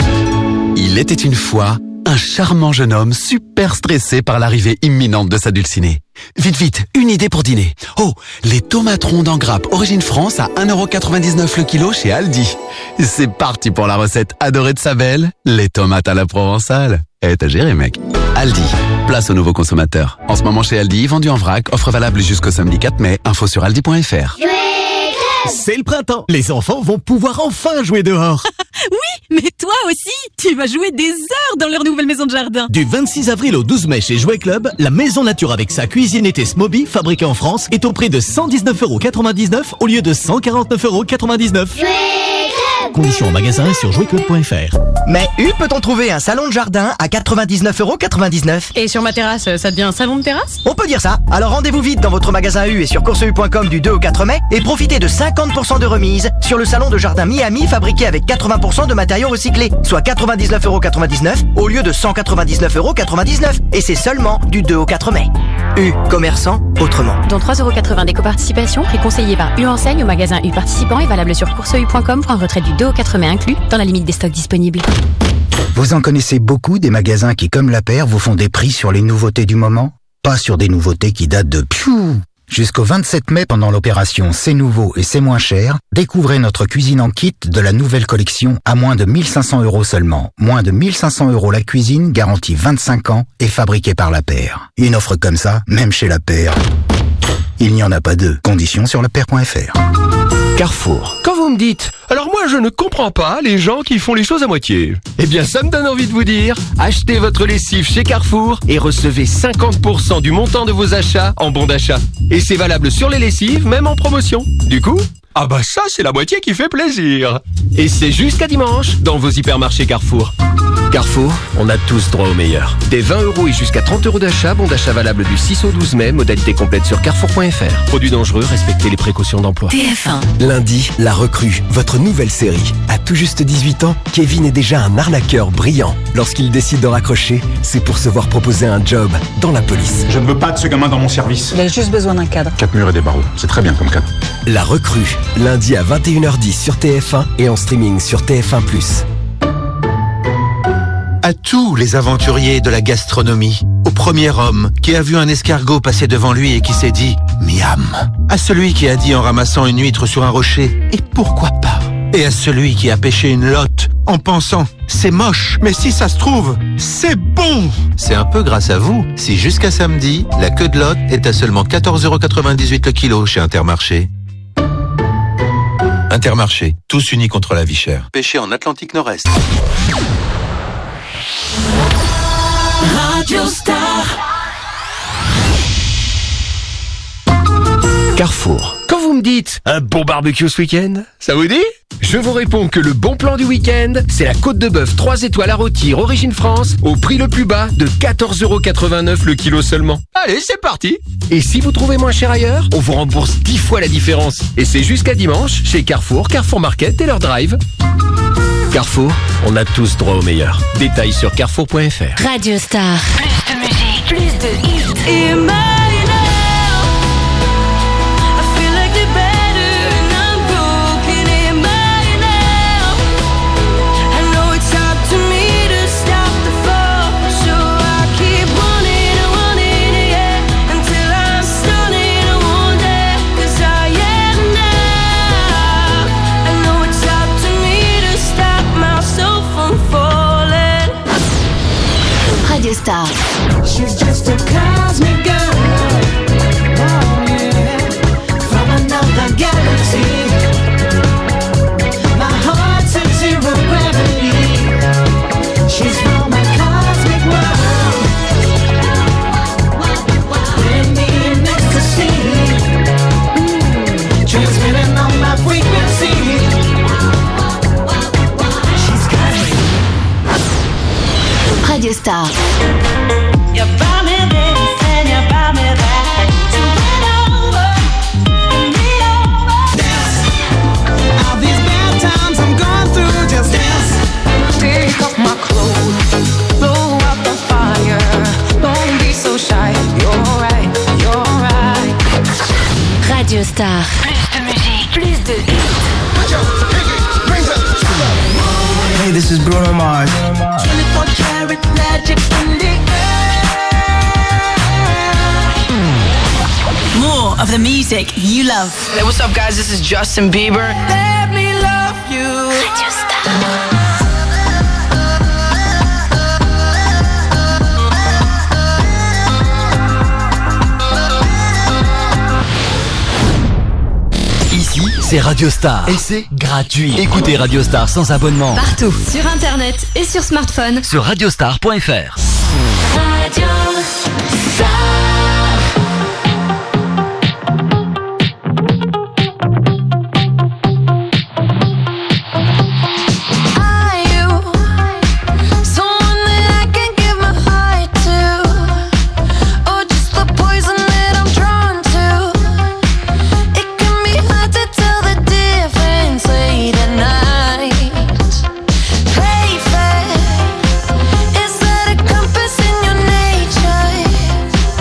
Speaker 11: Il était une fois un charmant jeune homme super stressé par l'arrivée imminente de sa dulcinée. Vite, vite, une idée pour dîner. Oh, les tomates rondes en grappe Origine France à un euro quatre-vingt-dix-neuf le kilo chez Aldi. C'est parti pour la recette adorée de sa belle, les tomates à la provençale. Eh, t'as géré, mec. Aldi, place aux nouveaux consommateurs. En ce moment chez Aldi, vendu en vrac, offre valable jusqu'au samedi quatre mai. Info sur aldi point f r.
Speaker 13: C'est le printemps. Les enfants vont pouvoir enfin jouer dehors.
Speaker 15: Oui, mais toi aussi, tu vas jouer des heures dans leur nouvelle maison de jardin.
Speaker 13: Du vingt-six avril au douze mai chez Jouet Club, la maison nature avec sa cuisine été Smoby, fabriquée en France, est au prix de cent dix-neuf euros quatre-vingt-dix-neuf au lieu de cent quarante-neuf euros quatre-vingt-dix-neuf. Conditions en magasin et sur jouet club point f r.
Speaker 16: Mais U peut-on trouver un salon de jardin à quatre-vingt-dix-neuf euros quatre-vingt-dix-neuf?
Speaker 15: Et sur ma terrasse, ça devient un salon de terrasse?
Speaker 16: On peut dire ça. Alors rendez-vous vite dans votre magasin U et sur course u point com du deux au quatre mai et profitez de cinquante pour cent de remise sur le salon de jardin Miami fabriqué avec quatre-vingts pour cent de matériaux recyclés, soit quatre-vingt-dix-neuf euros quatre-vingt-dix-neuf au lieu de cent quatre-vingt-dix-neuf euros quatre-vingt-dix-neuf. Et c'est seulement du deux au quatre mai. U, commerçant autrement.
Speaker 27: Dont trois euros quatre-vingts d'éco-participation, prix conseillé par U Enseigne au magasin U participant et valable sur course u point com pour un retrait du deux au quatre mai inclus dans la limite des stocks disponibles.
Speaker 28: Vous en connaissez beaucoup des magasins qui, comme La Paire, vous font des prix sur les nouveautés du moment? Pas sur des nouveautés qui datent de piou. Jusqu'au vingt-sept mai, pendant l'opération C'est nouveau et c'est moins cher, découvrez notre cuisine en kit de la nouvelle collection à moins de mille cinq cents euros seulement. Moins de mille cinq cents euros la cuisine, garantie vingt-cinq ans et fabriquée par La Paire. Une offre comme ça, même chez La Paire, il n'y en a pas deux. Conditions sur la paire point f r.
Speaker 14: Carrefour. Quand vous me dites, alors moi je ne comprends pas les gens qui font les choses à moitié. Eh bien ça me donne envie de vous dire, achetez votre lessive chez Carrefour et recevez cinquante pour cent du montant de vos achats en bon d'achat. Et c'est valable sur les lessives, même en promotion. Du coup, ah bah ça c'est la moitié qui fait plaisir. Et c'est jusqu'à dimanche dans vos hypermarchés Carrefour. Carrefour, on a tous droit au meilleur. Des vingt euros et jusqu'à trente euros d'achat, bon d'achat valable du six au douze mai, modalité complète sur carrefour point f r. Produits dangereux, respectez les précautions d'emploi.
Speaker 10: T F un.
Speaker 17: Lundi, La Recrue, votre nouvelle série. À tout juste dix-huit ans, Kevin est déjà un arnaqueur brillant. Lorsqu'il décide de raccrocher, c'est pour se voir proposer un job dans la police.
Speaker 19: Je ne veux pas de ce gamin dans mon service.
Speaker 20: Il a juste besoin d'un cadre.
Speaker 19: Quatre murs et des barreaux, c'est très bien comme cadre.
Speaker 17: La Recrue, lundi à vingt et une heures dix sur T F un et en streaming sur T F un plus.
Speaker 21: À tous les aventuriers de la gastronomie, au premier homme qui a vu un escargot passer devant lui et qui s'est dit « miam », à celui qui a dit en ramassant une huître sur un rocher « et pourquoi pas ?» et à celui qui a pêché une lotte en pensant « c'est moche, mais si ça se trouve, c'est bon !» C'est un peu grâce à vous si jusqu'à samedi, la queue de lotte est à seulement quatorze euros quatre-vingt-dix-huit le kilo chez Intermarché. Intermarché, tous unis contre la vie chère. Pêché en Atlantique Nord-Est.
Speaker 6: Radio Star.
Speaker 14: Carrefour. Quand vous me dites un bon barbecue ce week-end, ça vous dit? Je vous réponds que le bon plan du week-end, c'est la côte de bœuf trois étoiles à rôtir Origine France au prix le plus bas de quatorze euros quatre-vingt-neuf le kilo seulement. Allez, c'est parti. Et si vous trouvez moins cher ailleurs, on vous rembourse dix fois la différence. Et c'est jusqu'à dimanche chez Carrefour, Carrefour Market et leur drive. Carrefour, on a tous droit au meilleur. Détails sur carrefour point f r.
Speaker 10: Radio Star.
Speaker 6: Plus de musique, plus de hits.
Speaker 10: Radio Star.
Speaker 6: She's just a cosmic girl, oh yeah, from another galaxy. My heart's in zero gravity. She's from a cosmic world, in me in ecstasy, mm, transmitting on my frequency. She's cosmic.
Speaker 10: Radio Star.
Speaker 6: You brought me this and you brought me that. So win over, win me over. Dance. All these bad times I'm going through, just dance.
Speaker 22: Take off my clothes, blow out the fire. Don't be so shy. You're right, you're right.
Speaker 10: Radio Star.
Speaker 6: Plus de musique, plus de hits.
Speaker 23: Hey, this is Bruno Mars.
Speaker 6: twenty-four karat magic in the air.
Speaker 15: More of the music you love.
Speaker 23: Hey, what's up, guys? This is Justin Bieber.
Speaker 6: Let me love you.
Speaker 10: Radio Star.
Speaker 2: Ici, c'est Radio Star. Et c'est gratuit. Écoutez Radio Star sans abonnement.
Speaker 27: Partout, sur internet et sur smartphone.
Speaker 2: Sur radiostar point f r.
Speaker 6: Radio Star. Is that a compass in your nature?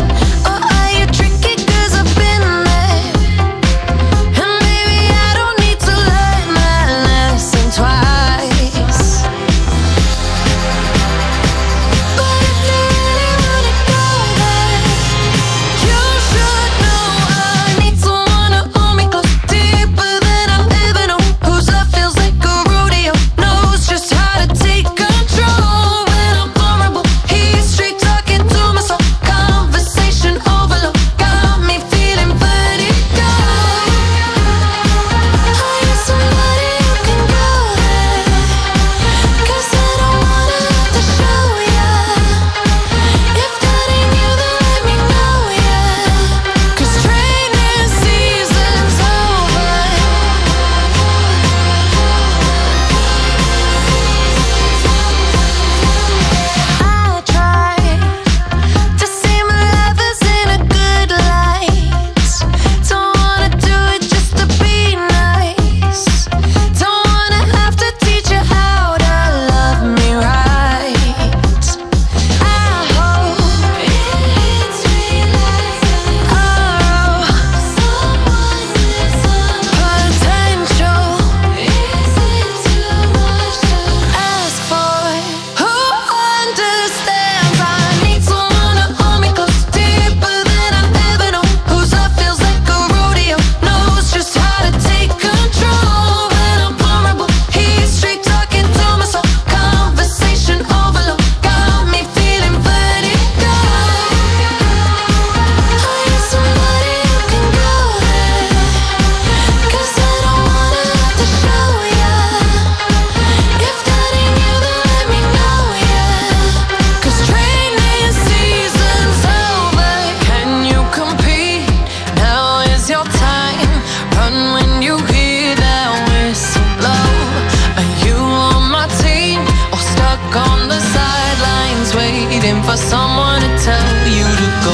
Speaker 6: for someone to tell you to go.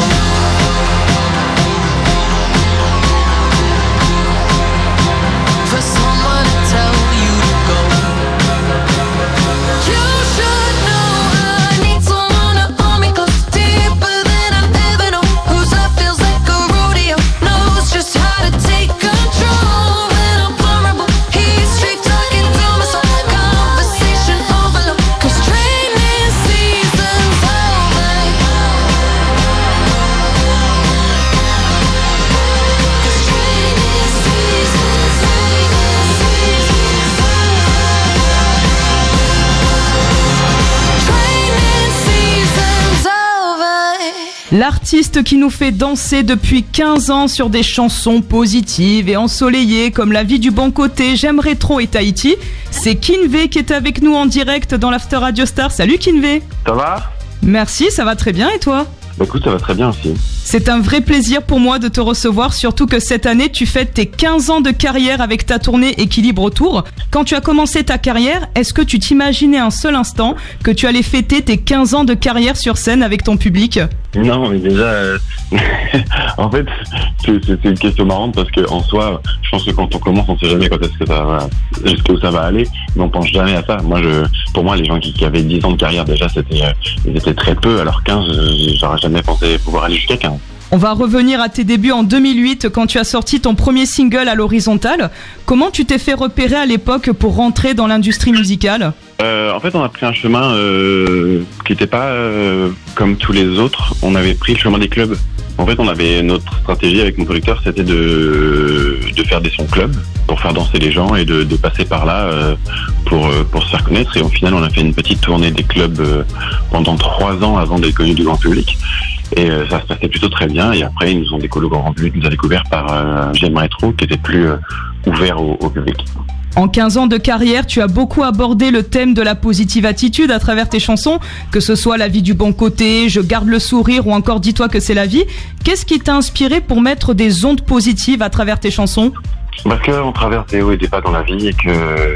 Speaker 6: For someone to tell you to go. You should know I need someone to hold me close, deeper than I've ever known. Whose love feels like a rodeo, knows just how to take control. When I'm vulnerable, he's straight talking to my soul. Conversation overload, 'cause training season's over. 'Cause training season's
Speaker 5: L'artiste qui nous fait danser depuis quinze ans sur des chansons positives et ensoleillées comme La vie du bon côté, J'aimerais trop et Tahiti, c'est Kinvé qui est avec nous en direct dans l'After Radio Star. Salut Kinvé.
Speaker 1: Ça va?
Speaker 5: Merci, ça va très bien et toi?
Speaker 1: Bah écoute, ça va très bien aussi.
Speaker 5: C'est un vrai plaisir pour moi de te recevoir, surtout que cette année, tu fêtes tes quinze ans de carrière avec ta tournée Équilibre Tour. Quand tu as commencé ta carrière, est-ce que tu t'imaginais un seul instant que tu allais fêter tes quinze ans de carrière sur scène avec ton public?
Speaker 1: Non, mais déjà, euh, en fait, c'est, c'est, c'est une question marrante parce que en soi, je pense que quand on commence, on sait jamais quand est-ce que ça va, jusqu'où ça va aller, mais on pense jamais à ça. Moi, je, pour moi, les gens qui, qui avaient dix ans de carrière déjà, c'était, euh, ils étaient très peu, alors quinze, j'aurais jamais pensé pouvoir aller jusqu'à quinze.
Speaker 5: On va revenir à tes débuts en deux mille huit quand tu as sorti ton premier single à l'horizontale. Comment tu t'es fait repérer à l'époque pour rentrer dans l'industrie musicale?
Speaker 1: euh, En fait, on a pris un chemin euh, qui n'était pas euh, comme tous les autres. On avait pris le chemin des clubs. En fait, on avait notre stratégie avec mon producteur, c'était de, de faire des sons clubs pour faire danser les gens et de, de passer par là euh, pour, pour se faire connaître. Et au final, on a fait une petite tournée des clubs euh, pendant trois ans avant d'être connus du grand public. Et euh, ça se passait plutôt très bien. Et après, ils nous ont découvert, le grand public nous a découvert par euh, J'aimerais trop, qui était plus euh, ouvert au, au public.
Speaker 5: En quinze ans de carrière, tu as beaucoup abordé le thème de la positive attitude à travers tes chansons, que ce soit La vie du bon côté, Je garde le sourire ou encore Dis-toi que c'est la vie. Qu'est-ce qui t'a inspiré pour mettre des ondes positives à travers tes chansons?
Speaker 1: Parce qu'on traverse des hauts et des bas dans la vie et que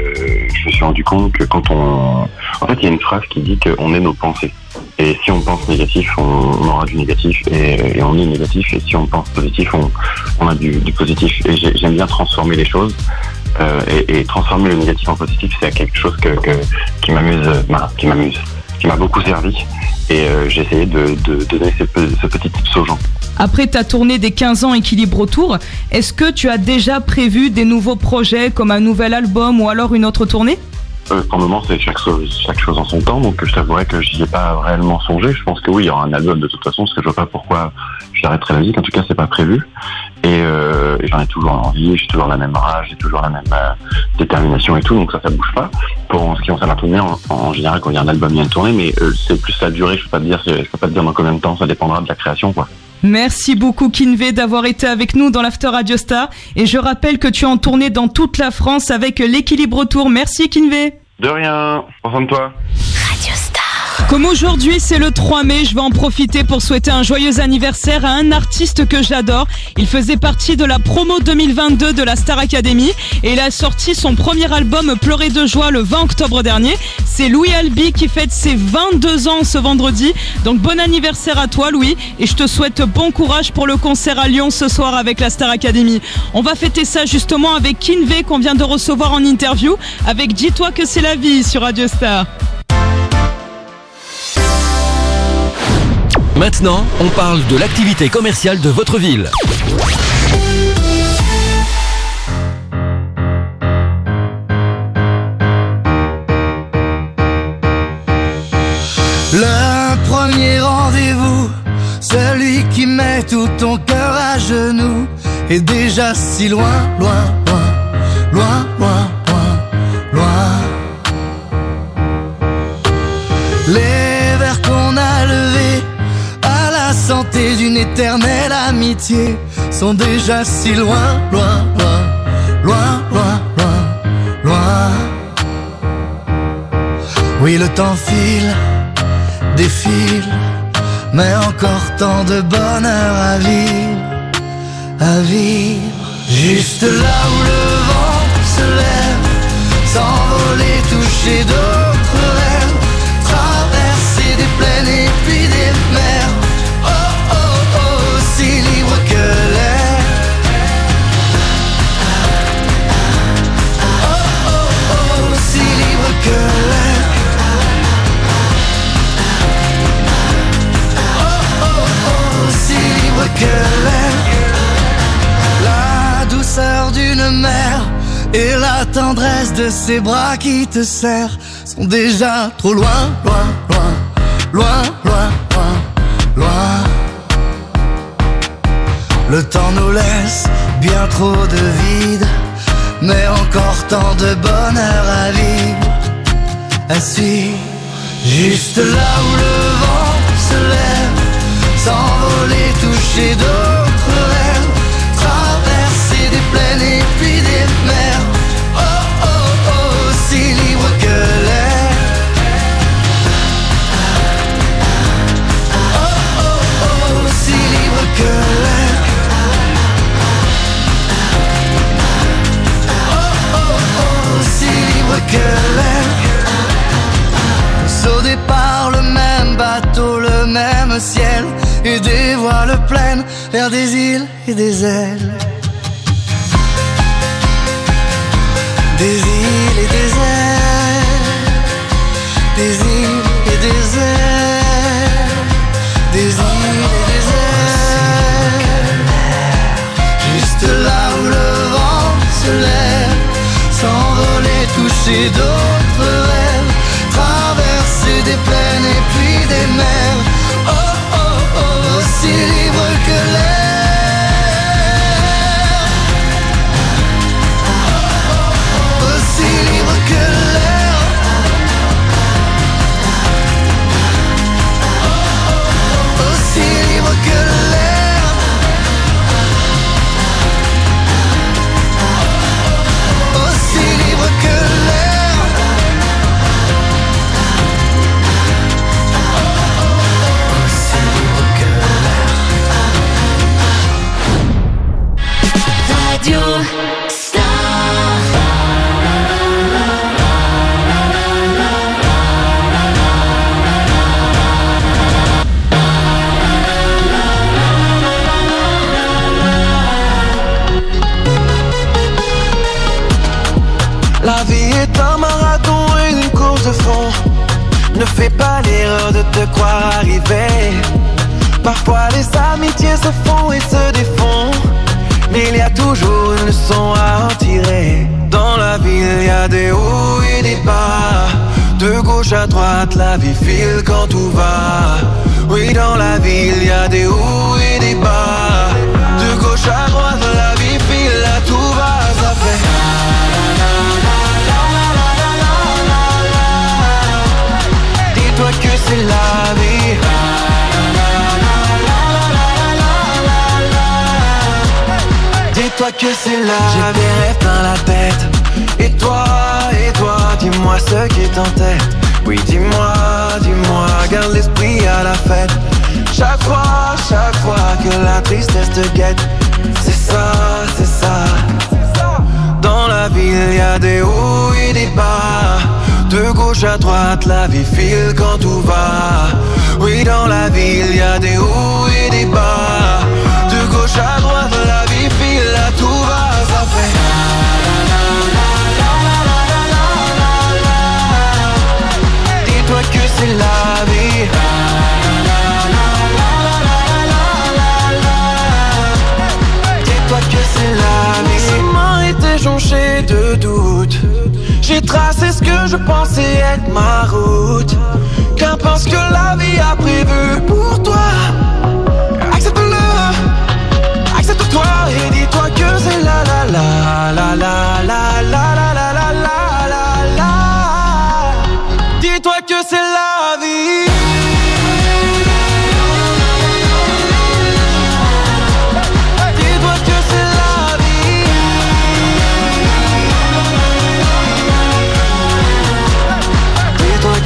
Speaker 1: je me suis rendu compte que quand on... En fait, il y a une phrase qui dit qu'on est nos pensées. Et si on pense négatif, on, on aura du négatif et, et on est négatif. Et si on pense positif, on, on a du, du positif. Et j'ai, j'aime bien transformer les choses. Euh, et, et transformer le négatif en positif, c'est quelque chose que, que, qui m'amuse, bah, qui m'amuse, qui m'a beaucoup servi. Et euh, j'ai essayé de, de, de donner ce, ce petit tips aux gens.
Speaker 5: Après ta tournée des quinze ans Équilibre Tour, est-ce que tu as déjà prévu des nouveaux projets comme un nouvel album ou alors une autre tournée?
Speaker 1: Euh, pour le moment, c'est chaque chose, chaque chose en son temps, donc je t'avouerais que j'y ai pas réellement songé. Je pense que oui, il y aura un album de toute façon, parce que je vois pas pourquoi j'arrêterai la musique. En tout cas, c'est pas prévu. Et, euh, et j'en ai toujours envie, j'ai toujours la même rage, j'ai toujours la même euh, détermination et tout, donc ça, ça bouge pas. Pour en ce qui concerne la tournée, en, en général, quand il y a un album, il y a une tournée, mais euh, c'est plus la durée. Je peux pas te dire, je peux pas te dire dans combien de temps, ça dépendra de la création, quoi.
Speaker 5: Merci beaucoup Kinvé d'avoir été avec nous dans l'After Radio Star. Et je rappelle que tu es en tournée dans toute la France avec l'Équilibre Tour. Merci Kinvé.
Speaker 1: De rien, prends soin de toi.
Speaker 5: Radio Star. Comme aujourd'hui c'est le trois mai, je vais en profiter pour souhaiter un joyeux anniversaire à un artiste que j'adore. Il faisait partie de la promo deux mille vingt-deux de la Star Academy et il a sorti son premier album Pleurer de joie le vingt octobre dernier. C'est Louis Albi qui fête ses vingt-deux ans ce vendredi. Donc bon anniversaire à toi Louis et je te souhaite bon courage pour le concert à Lyon ce soir avec la Star Academy. On va fêter ça justement avec Kinvé qu'on vient de recevoir en interview avec Dis-toi que c'est la vie sur Radio Star.
Speaker 2: Maintenant, on parle de l'activité commerciale de votre ville.
Speaker 22: Le premier rendez-vous, celui qui met tout ton cœur à genoux, est déjà si loin, loin, loin, loin, loin, loin, loin. Les verres qu'on a levés à la santé d'une éternelle amitié sont déjà si loin, loin, loin, loin, loin, loin, loin. Oui, le temps file, défile, mais encore tant de bonheur à vivre, à vivre. Juste là où le vent se lève, s'envoler, toucher d'autres rêves, traverser des plaines et puis des la tendresse de ses bras qui te serrent sont déjà trop loin, loin, loin, loin, loin, loin, loin. Le temps nous laisse bien trop de vide, mais encore tant de bonheur à vivre. Assis, juste là où le vent se lève, s'envoler, toucher d'autres rêves, traverser des plaines et puis des mers. Oh oh oh, aussi libre que l'air. Oh oh oh, aussi libre que l'air. Oh oh oh, aussi libre que l'air. Au départ, le même bateau, le même ciel, et des voiles pleines vers des îles et des ailes. Des îles et des ailes, des îles et des ailes, des îles et des ailes. Juste là où le vent se lève, s'envoler, toucher d'autres rêves, traverser des plaines et puis des mers. Oh oh oh, aussi libre que l'air. Oh oh oh, aussi libre que l'air. Oh oh oh, aussi libre que l'air. Aussi libre que l'air.
Speaker 6: Radio Star.
Speaker 22: La vie est un marathon et une course de fond. Ne fais pas l'erreur de te croire arrivé. Parfois les amitiés se font et se défont, mais il y a toujours une leçon à en tirer. Dans la vie il y a des hauts et des bas, de gauche à droite la vie file quand tout va. Oui, dans la vie il y a des hauts et des bas, de gauche à droite la vie file, là tout va, ça fait. Dis-toi que c'est la vie. Dis-toi que c'est la vie. J'ai des rêves plein la tête. Et toi, et toi, dis-moi ce qui est en tête. Oui, dis-moi, dis-moi, garde l'esprit à la fête. Chaque fois, chaque fois que la tristesse te guette, c'est ça, c'est ça. Dans la vie, il y a des hauts et des bas, de gauche à droite, la vie file quand tout va. Oui, dans la vie, il y a des hauts et des bas, de gauche à droite, la vie file, là tout va, ça fait. Dis-toi que c'est la vie. Dis-toi que c'est la vie. Ce chemin était jonché de doutes. J'ai tracé ce que je pensais être ma route. Qu'importe ce que la vie a prévu pour toi, accepte-le, accepte-toi et dis-toi que c'est la la la la la la la la la la la la. Dis-toi que c'est la vie.